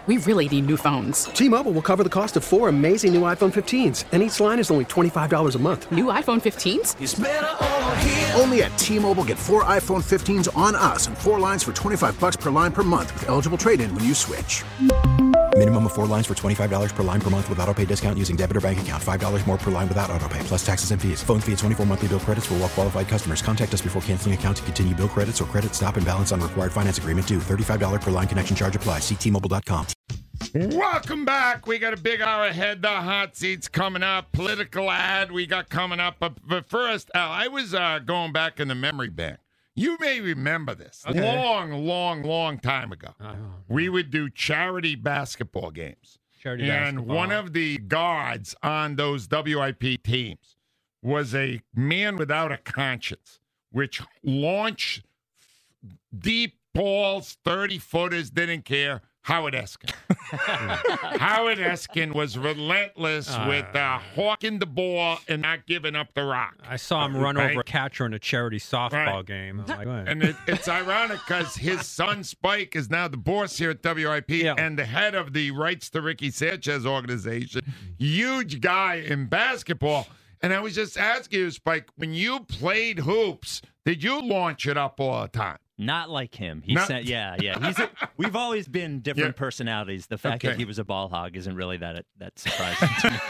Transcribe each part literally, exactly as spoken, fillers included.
we really need new phones. T-Mobile will cover the cost of four amazing new iPhone fifteens, and each line is only twenty-five dollars a month. New iPhone fifteens? It's better over here. Only at T-Mobile, get four iPhone fifteens on us and four lines for twenty-five dollars per line per month with eligible trade-in when you switch. Minimum of four lines for twenty-five dollars per line per month with autopay discount using debit or bank account. five dollars more per line without autopay, plus taxes and fees. Phone fee at twenty-four monthly bill credits for well-qualified customers. Contact us before canceling account to continue bill credits or credit stop and balance on required finance agreement due. thirty-five dollars per line connection charge applies. See T Mobile dot com. Welcome back. We got a big hour ahead. The hot seats coming up. Political ad we got coming up. But, but first, Al, I was uh, going back in the memory bank. You may remember this. A Okay. long, long, long time ago. Uh-huh. We would do charity basketball games. Charity and basketball. one of the guards on those W I P teams was a man without a conscience, which launched deep balls, thirty-footers, didn't care. Howard Eskin. Howard Eskin was relentless Uh, with uh, hawking the ball and not giving up the rock. I saw him run Right? over a catcher in a charity softball Right. game. I'm like, what? And it, it's ironic because his son Spike is now the boss here at W I P Yeah. and the head of the Rights to Ricky Sanchez organization. Huge guy in basketball. And I was just asking you, Spike, when you played hoops, did you launch it up all the time? Not like him. He Not- said, yeah, yeah. He's a, we've always been different Yeah. personalities. The fact Okay. that he was a ball hog isn't really that that surprising to me.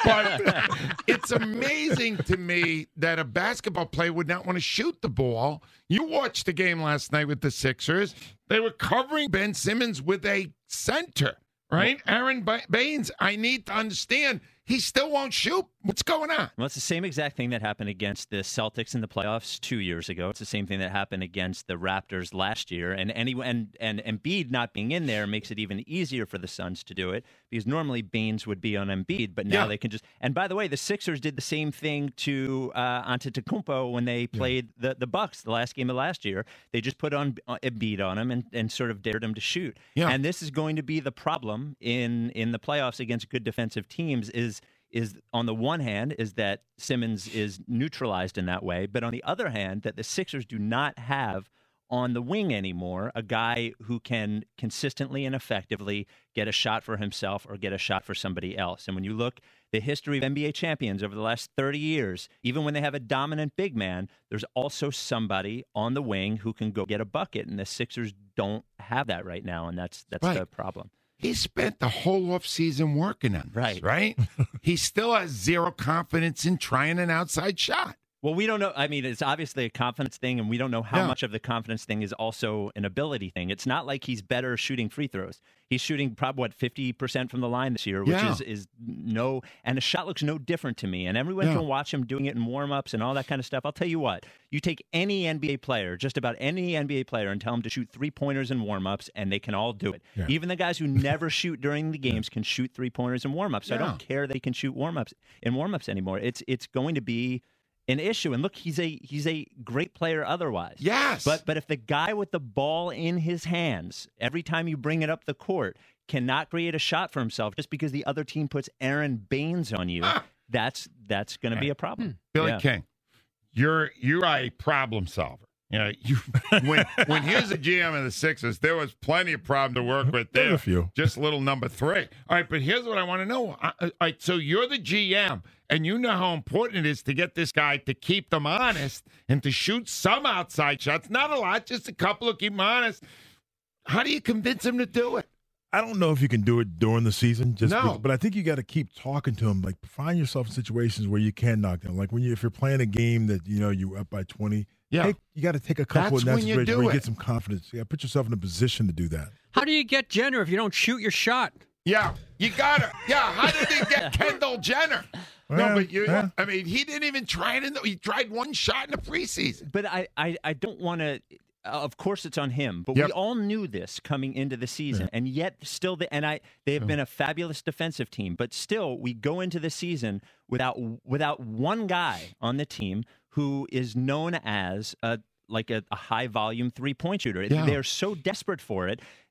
But it's amazing to me that a basketball player would not want to shoot the ball. You watched the game last night with the Sixers. They were covering Ben Simmons with a center, right? Aaron ba- Baines, I need to understand, he still won't shoot. What's going on? Well, it's the same exact thing that happened against the Celtics in the playoffs two years ago. It's the same thing that happened against the Raptors last year. And any and and Embiid not being in there makes it even easier for the Suns to do it because normally Baines would be on Embiid, but now Yeah. they can just. And by the way, the Sixers did the same thing to uh, Antetokounmpo when they played the the Bucks the last game of last year. They just put on uh, Embiid on him and, and sort of dared him to shoot. Yeah. And this is going to be the problem in in the playoffs against good defensive teams. Is is on the one hand is that Simmons is neutralized in that way, but on the other hand, that the Sixers do not have on the wing anymore a guy who can consistently and effectively get a shot for himself or get a shot for somebody else. And when you look the history of N B A champions over the last thirty years, even when they have a dominant big man, there's also somebody on the wing who can go get a bucket, and the Sixers don't have that right now, and that's that's Right. the problem. He spent the whole offseason working on this, Right. right? He still has zero confidence in trying an outside shot. Well, we don't know. I mean, it's obviously a confidence thing, and we don't know how Yeah. much of the confidence thing is also an ability thing. It's not like he's better shooting free throws. He's shooting probably, what, fifty percent from the line this year, which Yeah. is, is no – and the shot looks no different to me. And everyone Yeah. can watch him doing it in warm-ups and all that kind of stuff. I'll tell you what. You take any N B A player, just about any N B A player, and tell them to shoot three-pointers in warm-ups, and they can all do it. Yeah. Even the guys who never shoot during the games can shoot three-pointers in warm-ups. So I Yeah. don't care they can shoot warm-ups in warm-ups anymore. It's It's going to be – an issue. And look, he's a he's a great player otherwise. Yes. But but if the guy with the ball in his hands, every time you bring it up the court, cannot create a shot for himself just because the other team puts Aaron Baines on you, Ah. that's that's going to be a problem. Billy Yeah. King, you're you're a problem solver. You know, you when when he was a G M of the Sixers, there was plenty of problem to work with There's there. a few. Just little number three. All right, but here's what I want to know. I- I- All right, so you're the G M, and you know how important it is to get this guy to keep them honest and to shoot some outside shots. Not a lot, just a couple to keep them honest. How do you convince him to do it? I don't know if you can do it during the season, just No. because- but I think you got to keep talking to him. Like, find yourself in situations where you can knock down. Like when you, if you're playing a game that you know you're up by twenty, Yeah. take, you got to take a couple That's of that when you situation do where you it. get some confidence. You got to put yourself in a position to do that. How do you get Jenner if you don't shoot your shot? Yeah, you got to. Yeah, how did he get Kendall Jenner? No, Well, but you, yeah. I mean, he didn't even try it in the, he tried one shot in the preseason. But I, I, I don't want to. Of course, it's on him. But Yep. we all knew this coming into the season, and yet still, the, and I, they have been a fabulous defensive team. But still, we go into the season without without one guy on the team who is known as a like a, a high volume three point shooter. Yeah. They're so desperate for it.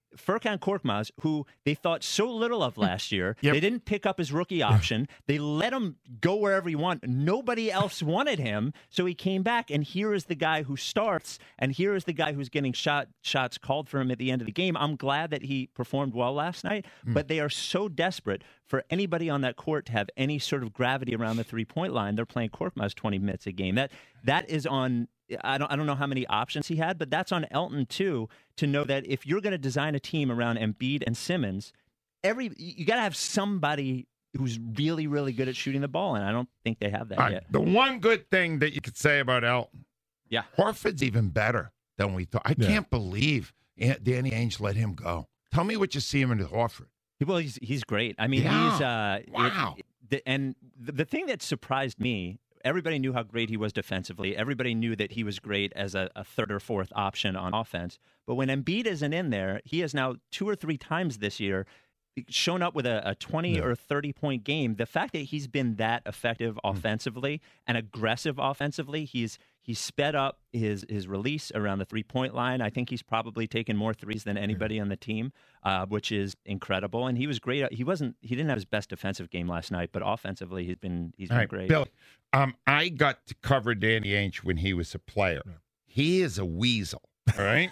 Furkan Korkmaz, who they thought so little of last year. Yep. They didn't pick up his rookie option. They let him go wherever he wanted. Nobody else wanted him, so he came back, and here is the guy who starts, and here is the guy who's getting shot shots called for him at the end of the game. I'm glad that he performed well last night, mm. but they are so desperate for anybody on that court to have any sort of gravity around the three-point line. They're playing Korkmaz twenty minutes a game. That that is on. I don't I don't know how many options he had, but that's on Elton too, to know that if you're going to design a team around Embiid and Simmons, every you got to have somebody who's really, really good at shooting the ball, and I don't think they have that right, yet. The one good thing that you could say about Elton, yeah, Horford's even better than we thought. I yeah. can't believe Danny Ainge let him go. Tell me what you see him in Horford. Well, he's he's great. I mean, yeah. he's uh, wow. It, the, and the, the thing that surprised me. Everybody knew how great he was defensively. Everybody knew that he was great as a, a third or fourth option on offense. But when Embiid isn't in there, he has now two or three times this year shown up with a, a twenty yeah. or thirty point game. The fact that he's been that effective offensively and aggressive offensively, he's he's sped up his his release around the three point line. I think he's probably taken more threes than anybody yeah. on the team, uh, which is incredible. And he was great. He wasn't he didn't have his best defensive game last night, but offensively he's been he's been All right, great. Bill, um, I got to cover Danny Ainge when he was a player. He is a weasel. All right.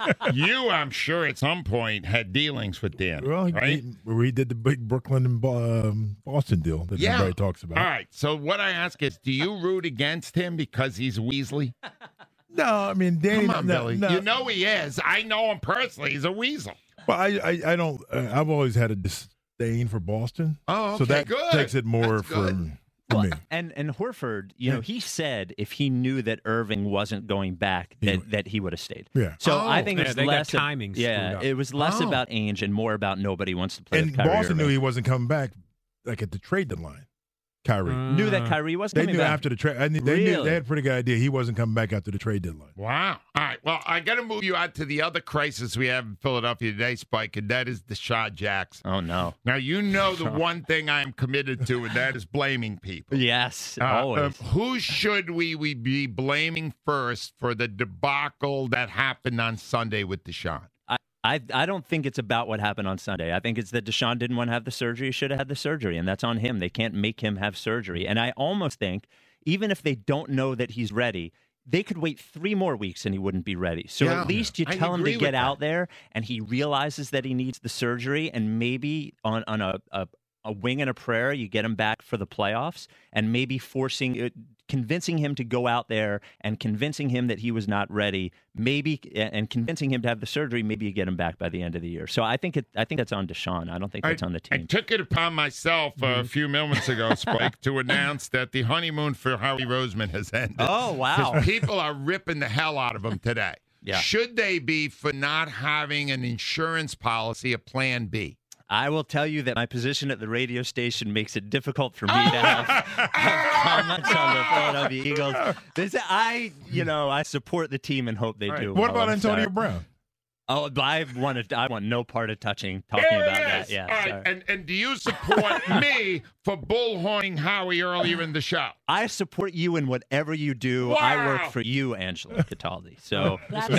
You, I'm sure, at some point had dealings with Dan. Well, he, right? he, where he did the big Brooklyn and um, Boston deal that yeah. everybody talks about. All right. So what I ask is, do you root against him because he's Weasley? No, I mean, Danny. Come on, no, Billy. no. You know he is. I know him personally. He's a weasel. Well, I, I, I don't. Uh, I've always had a disdain for Boston. Oh, okay, so that good. takes it more That's for. good. For well, me. and and Horford, you Yeah. know, he said if he knew that Irving wasn't going back, that, He that he would have stayed. Yeah. So Oh. I think Yeah, it's they got less of- timing screwed Yeah, up. it was less Oh. about Ainge and more about nobody wants to play And with Kyrie Boston Irving. knew he wasn't coming back, like at the trade deadline. Kyrie. Uh, Knew that Kyrie wasn't they coming knew back. after the trade. They knew Really? they had a pretty good idea he wasn't coming back after the trade deadline. Wow. All right. Well, I got to move you out to the other crisis we have in Philadelphia today, Spike, and that is Deshaun Jackson. Oh no. Now, you know the one thing I am committed to, and that is blaming people. Yes, Uh, always. um, who should we, we be blaming first for the debacle that happened on Sunday with Deshaun? I, I don't think it's about what happened on Sunday. I think it's that Deshaun didn't want to have the surgery. He should have had the surgery, and that's on him. They can't make him have surgery. And I almost think, even if they don't know that he's ready, they could wait three more weeks and he wouldn't be ready. So Yeah. at least you I tell him agree to with get that. out there, and he realizes that he needs the surgery, and maybe on, on a, a, a wing and a prayer, you get him back for the playoffs, and maybe forcing it, convincing him to go out there and convincing him that he was not ready, maybe, and convincing him to have the surgery, maybe you get him back by the end of the year. So I think it, I think that's on Deshaun. I don't think that's I, on the I team. took it upon myself uh, a few moments ago, Spike, to announce that the honeymoon for Howie Roseman has ended. Oh, wow. 'Cause people are ripping the hell out of him today. Yeah. Should they be for not having an insurance policy, a plan B? I will tell you that my position at the radio station makes it difficult for me to have, have comments on the Philadelphia Eagles. This, I, you know, I support the team and hope they Right. do. What well. about I'm Antonio sorry. Brown? Oh, I want to, I want no part of touching talking There about it that. is. Yeah, All right. sorry. And, and do you support me for bullhorning Howie earlier in the show? I support you in whatever you do. I Wow. work for you, Angela Cataldi. So That's a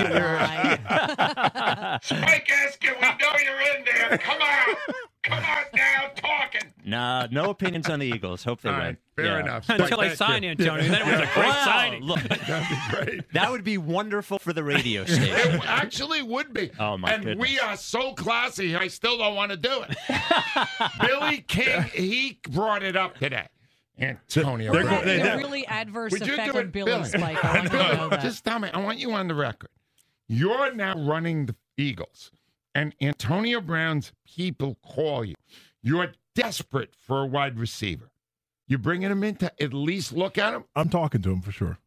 lie. Spike Eskin, we know you're in there. Come on. Come on now, talking. nah, no opinions on the Eagles. Hope they All win. right, fair Yeah. enough. Until Spike, they thank sign you. Antonio, then it was a great Wow, signing. look, That'd be great. that would be wonderful for the radio station. It actually would be. Oh, my and goodness. we are so classy, I still don't want to do it. Billy King, he brought it up today. Antonio. They're Brown. go- they- a they- really adverse Would you effect do on it, Billy Billy? Spike. I want you to Billy, know that. just tell me. I want you on the record. You're now running the Eagles, and Antonio Brown's people call you. You're desperate for a wide receiver. You're bringing him in to at least look at him? I'm talking to him for sure.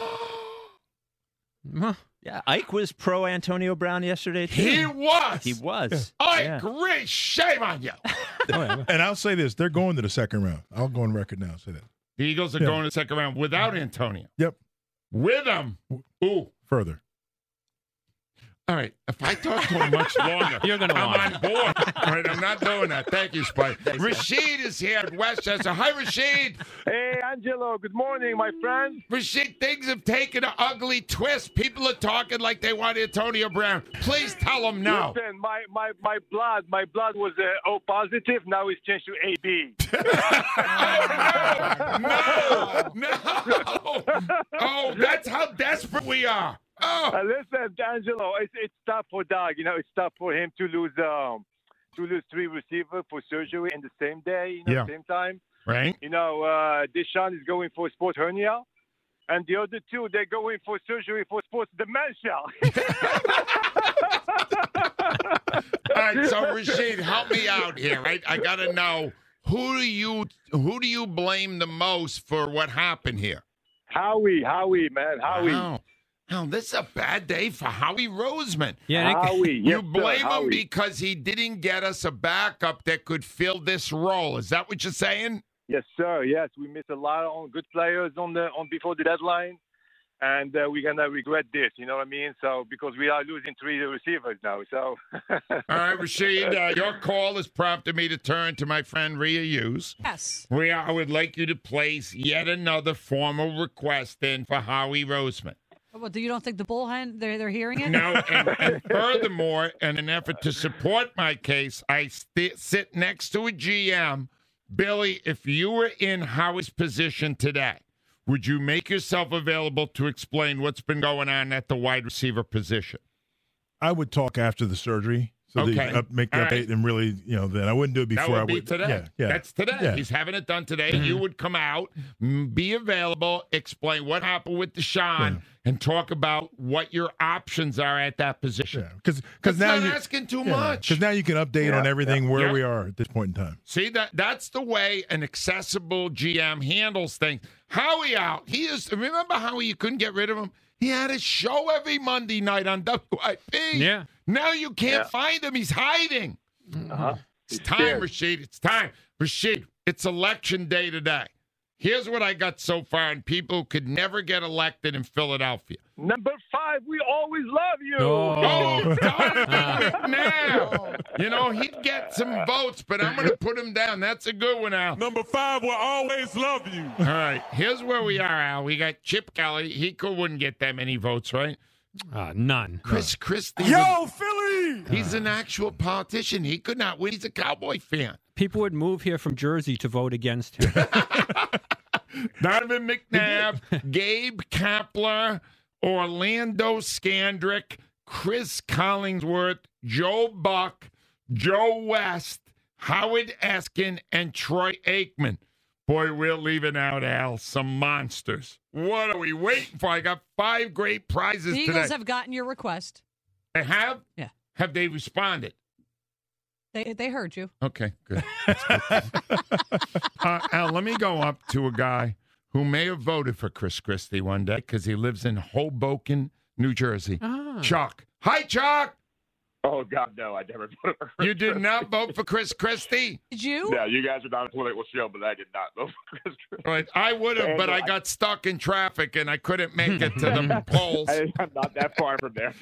Huh. Yeah, Ike was pro Antonio Brown yesterday too. He was. He was. I Yeah. agree. Shame on you. And I'll say this: they're going to the second round. I'll go on record now. and Say that. The Eagles are Yeah. going to the second round without Antonio. Yep. With him. Ooh. Further. All right. If I talk to him much longer, You're gonna I'm want on board. All right. I'm not doing that. Thank you, Spike. Rashid is here at Westchester. Hi, Rashid. Hey, Angelo. Good morning, my friend. Rashid, things have taken an ugly twist. People are talking like they want Antonio Brown. Please tell them no. Listen, my, my, my blood, my blood was uh, O positive. Now it's changed to A B. No, no. Oh, that's how desperate we are. Oh. Uh, listen, Angelo, it's it's tough for Doug. You know, it's tough for him to lose um to lose three receivers for surgery in the same day, you know, Yeah. same time. Right. You know, uh, Deshaun is going for sports hernia, and the other two they're going for surgery for sports dementia. All right, so Rashid, help me out here, right? I got to know who do you who do you blame the most for what happened here? Howie, Howie, man, Howie. Wow. Now, this is a bad day for Howie Roseman. Yeah, they- Howie, yes, You blame sir, him Howie. because he didn't get us a backup that could fill this role. Is that what you're saying? Yes, sir. Yes, we missed a lot of good players on the on before the deadline, and uh, we're gonna regret this. You know what I mean? So because we are losing three receivers now. So. All right, Rashid, uh, your call has prompted me to turn to my friend Rhea Hughes. Yes. Rhea, I would like you to place yet another formal request in for Howie Roseman. Well, do you don't think the bullhen they're they're hearing it? No, and, and furthermore, in an effort to support my case, I st- sit next to a G M. Billy, if you were in Howie's position today, would you make yourself available to explain what's been going on at the wide receiver position? I would talk after the surgery. So that you Okay. can up, make the All update right. and really, you know, then I wouldn't do it before That would I be would. today. Yeah, yeah. That's today. Yeah. He's having it done today. You would come out, m- be available, explain what happened with Deshaun, Yeah. and talk about what your options are at that position. Because That's now not you asking too much. Because now you can update Yeah, on everything where yeah. we are at this point in time. See, that that's the way an accessible G M handles things. Howie out. He is. Remember Howie? You couldn't get rid of him. He had a show every Monday night on W I P. Yeah. Now you can't Yeah. find him. He's hiding. Uh-huh. It's time, Rashid. It's time. Rashid, it's election day today. Here's what I got so far on people who could never get elected in Philadelphia. Number five, we always love you. Oh, Donovan McNabb. You know, he'd get some votes, but I'm going to put him down. That's a good one, Al. Number five will always love you. All right, here's where we are, Al. We got Chip Kelly. He could, wouldn't get that many votes, right? Uh, none. Chris Christie. Yo, Philly! He's an actual politician. He could not win. He's a Cowboy fan. People would move here from Jersey to vote against him. Donovan McNabb, Gabe Kapler, Orlando Scandrick, Chris Collingsworth, Joe Buck, Joe West, Howard Eskin, and Troy Aikman. Boy, we're leaving out, Al, some monsters. What are we waiting for? I got five great prizes The Eagles today. have gotten your request. They have? Yeah. Have they responded? They they heard you. Okay, good. That's good. uh, Al, let me go up to a guy who may have voted for Chris Christie one day because he lives in Hoboken, New Jersey. Ah. Chuck. Hi, Chuck. Oh, God, no, I never voted for Chris You did Christie. not vote for Chris Christie? Did you? Yeah, you guys are not a political show, but I did not vote for Chris Christie. Right. I would have, but I got stuck in traffic and I couldn't make it to the polls. I, I'm not that far from there.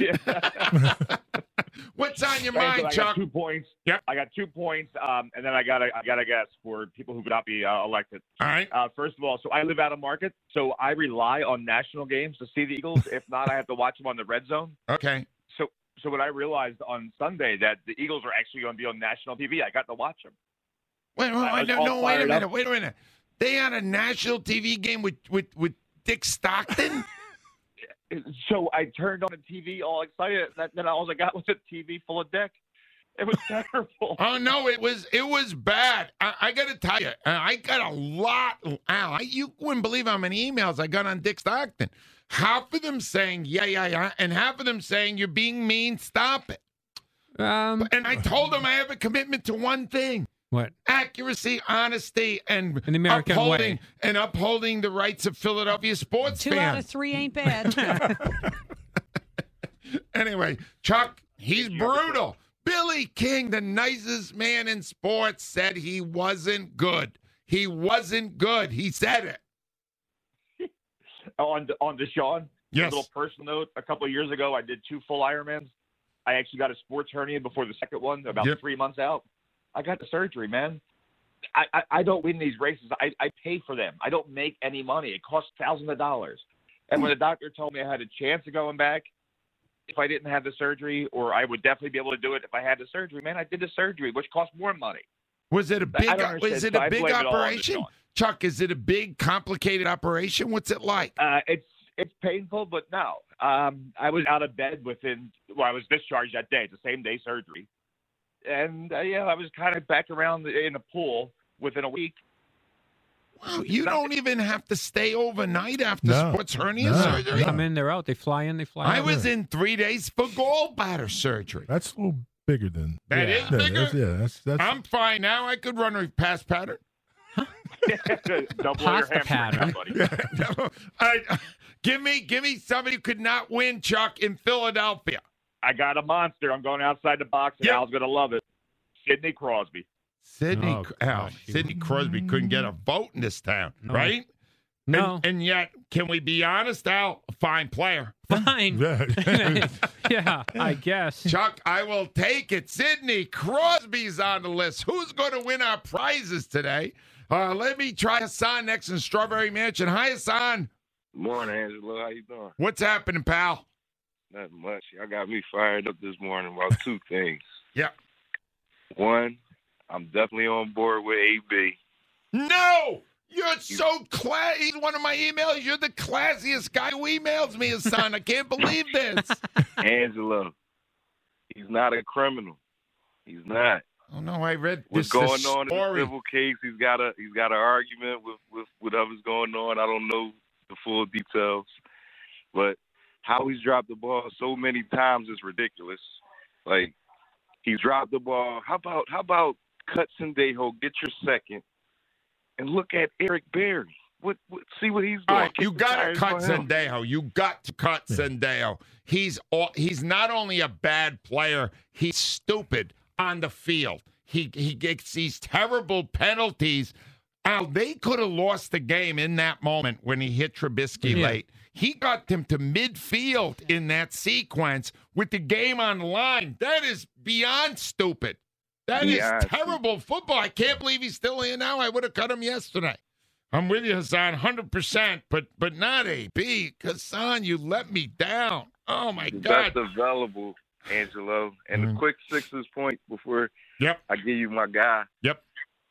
What's on your Hey, so mind, I Chuck? got two points. Yep. I got two points, um, and then I got I got to guess for people who could not be uh, elected. All right. Uh, first of all, so I live out of market, so I rely on national games to see the Eagles. If not, I have to watch them on the red zone. Okay. So, so what I realized on Sunday that the Eagles are actually going to be on national T V. I got to watch them. Wait, wait, I wait, was no, all no, wait a fired minute. up. Wait a minute. They had a national T V game with, with, with Dick Stockton? So I turned on the T V all excited, and then all I got was a T V full of Dick. It was terrible. Oh no, it was it was bad. I, I got to tell you, uh, I got a lot. Al, I, you wouldn't believe how many emails I got on Dick Stockton. Half of them saying yeah, yeah, yeah, and half of them saying you're being mean. Stop it. Um, And I told them I have a commitment to one thing: what? accuracy, honesty, and In the American upholding way. and upholding the rights of Philadelphia sports Two out fans. of three ain't bad. Anyway, Chuck, he's brutal. Billy King, the nicest man in sports, said he wasn't good. He wasn't good. He said it. on on Deshaun. Yes. A little personal note. A couple of years ago, I did two full Ironmans. I actually got a sports hernia before the second one, about Yep. three months out. I got the surgery, man. I, I, I don't win these races. I, I pay for them. I don't make any money. It costs thousands of dollars. And when the doctor told me I had a chance of going back, if I didn't have the surgery, or I would definitely be able to do it if I had the surgery, man, I did the surgery, which cost more money. Was it a I big? don't understand, Was it so a I big blame it all on the operation, Sean. Chuck? Is it a big, complicated operation? What's it like? Uh, it's it's painful, but no. Um, I was out of bed within. Well, I was discharged that day. It's the same day surgery, and uh, yeah, I was kind of back around the, in the pool within a week. Wow, you don't even have to stay overnight after No. sports hernia No. surgery. They come in, they're out. They fly in, they fly out. I was in three days for gallbladder surgery. That's a little bigger than That Yeah. is yeah, bigger. That's, yeah, that's that's. I'm fine now. I could run a pass pattern. Double your Pasta hamstring, pattern. buddy. I, give me, give me somebody who could not win, Chuck, in Philadelphia. I got a monster. I'm going outside the box, and Yep. Al's going to love it. Sidney Crosby. Sidney, Oh, oh, gosh. Sidney Crosby couldn't get a vote in this town, No. right? No. And, and yet, can we be honest, Al? A fine player. Fine. Yeah. yeah, I guess. Chuck, I will take it. Sidney Crosby's on the list. Who's going to win our prizes today? Uh, let me try Hassan next in Strawberry Mansion. Hi, Hassan. Morning, Angelo. How you doing? What's happening, pal? Nothing much. Y'all got me fired up this morning about two things. Yep. One, I'm definitely on board with A B. No! You're so class. He's one of my emails. You're the classiest guy who emails me, Hassan. I can't believe this. Angelo, he's not a criminal. He's not. Oh, no, I read What's this, going this on in the story. civil case? He's got a he's got an argument with, with whatever's going on. I don't know the full details, but how he's dropped the ball so many times is ridiculous. Like he's dropped the ball. How about how about Cutsendejo get your second and look at Eric Berry? What, what see what he's doing? All right, Kick you the got to tires cut for him. Sendejo. You got to cut Sendejo. He's all, he's not only a bad player, he's stupid on the field. He he gets these terrible penalties. Al, they could have lost the game in that moment when he hit Trubisky Yeah. late. He got them to midfield in that sequence with the game on the line. That is beyond stupid. That is Yeah. terrible football. I can't believe he's still here now. I would have cut him yesterday. I'm with you, Hassan, one hundred percent, but but not A B. Hassan, you let me down. Oh, my The God. best available, Angelo. And Mhm. the quick Sixers point before Yep. I give you my guy. Yep.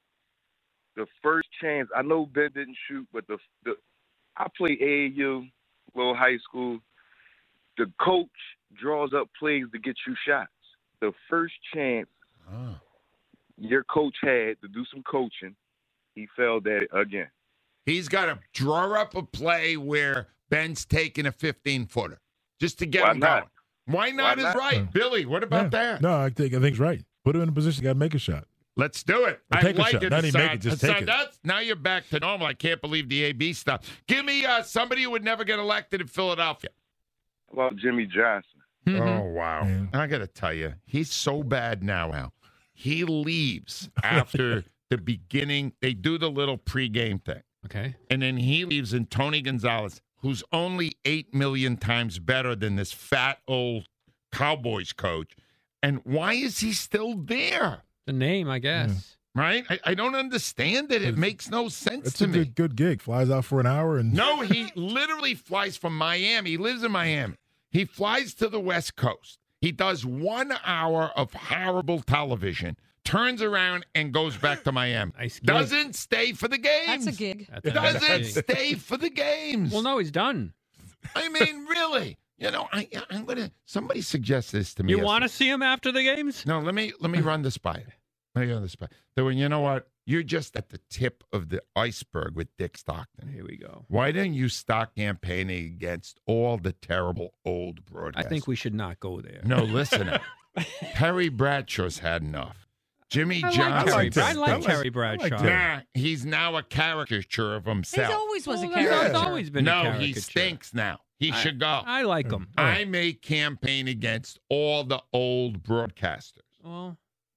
The first chance, I know Ben didn't shoot, but the, the I play A A U, little high school. The coach draws up plays to get you shots. The first chance Oh. your coach had to do some coaching, he failed at it again. He's got to draw up a play where Ben's taking a fifteen-footer just to get Why him not? going. Why not Why is not? right. Billy, what about Yeah. that? No, I think I think he's right. Put him in a position. Got to make a shot. Let's do it. Or I take a like shot. it, Not even Hassan. make it, just Hassan, take it. That's, now you're back to normal. I can't believe the A B stuff. Give me uh, somebody who would never get elected in Philadelphia. How about Jimmy Johnson? Oh, wow. Yeah. I got to tell you, he's so bad now, Al. He leaves after the beginning. They do the little pregame thing. Okay. And then he leaves, and Tony Gonzalez, who's only eight million times better than this fat old Cowboys coach. And why is he still there? The name, I guess. Right? I, I don't understand it. It makes no sense It's to a me. good good gig. Flies out for an hour and No, he literally flies from Miami. He lives in Miami. He flies to the West Coast. He does one hour of horrible television, turns around, and goes back to Miami. Nice gig. Doesn't stay for the games. That's a gig. That's a nice Doesn't gig. stay for the games. Well, no, he's done. I mean, really. You know, I, I'm gonna. Somebody suggest this to me. You want to see him after the games? No, let me let me run this by you. Let me run this by. So, you know what? You're just at the tip of the iceberg with Dick Stockton. Here we go. Why didn't you start campaigning against all the terrible old broadcasters? I think we should not go there. No, listen. Terry Bradshaw's had enough. Jimmy I like Johnson. Terry, Brad- I like I like- Terry I Bradshaw. like Terry. Nah, he's now a caricature of He himself. always was a Well, character. He's always been a No, caricature. he stinks now. He I- should go. I like him. I may campaign against all the old broadcasters. Well,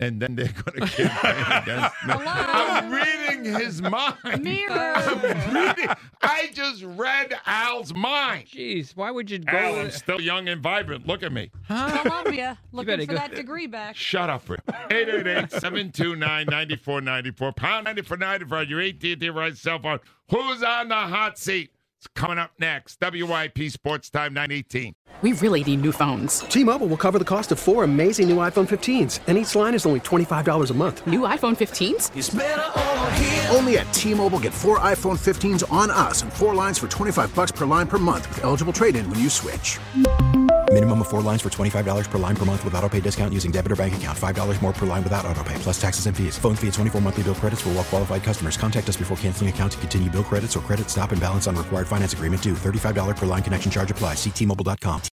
and then they're going to campaign against me. I'm reading his mind. Mirror. I'm reading. I just read Al's mind. Jeez, why would you go? Al, with I'm it? still young and vibrant. Look at me. Columbia, looking better for go- that degree back. Shut up, Rick. eight eight eight, seven two nine, nine four nine four. Pound ninety for ninety for your A T and T right cell phone. Who's on the hot seat? It's coming up next. W I P Sports Time nine eighteen. We really need new phones. T-Mobile will cover the cost of four amazing new iPhone fifteens, and each line is only twenty-five dollars a month. New iPhone fifteens? Only at T-Mobile, get four iPhone fifteens on us and four lines for twenty-five bucks per line per month with eligible trade-in when you switch. Minimum of four lines for twenty-five dollars per line per month with autopay discount using debit or bank account. five dollars more per line without autopay, plus taxes and fees. Phone fee at twenty-four monthly bill credits for well-qualified customers. Contact us before canceling account to continue bill credits or credit stop and balance on required finance agreement due. thirty-five dollars per line connection charge applies. See T Mobile dot com.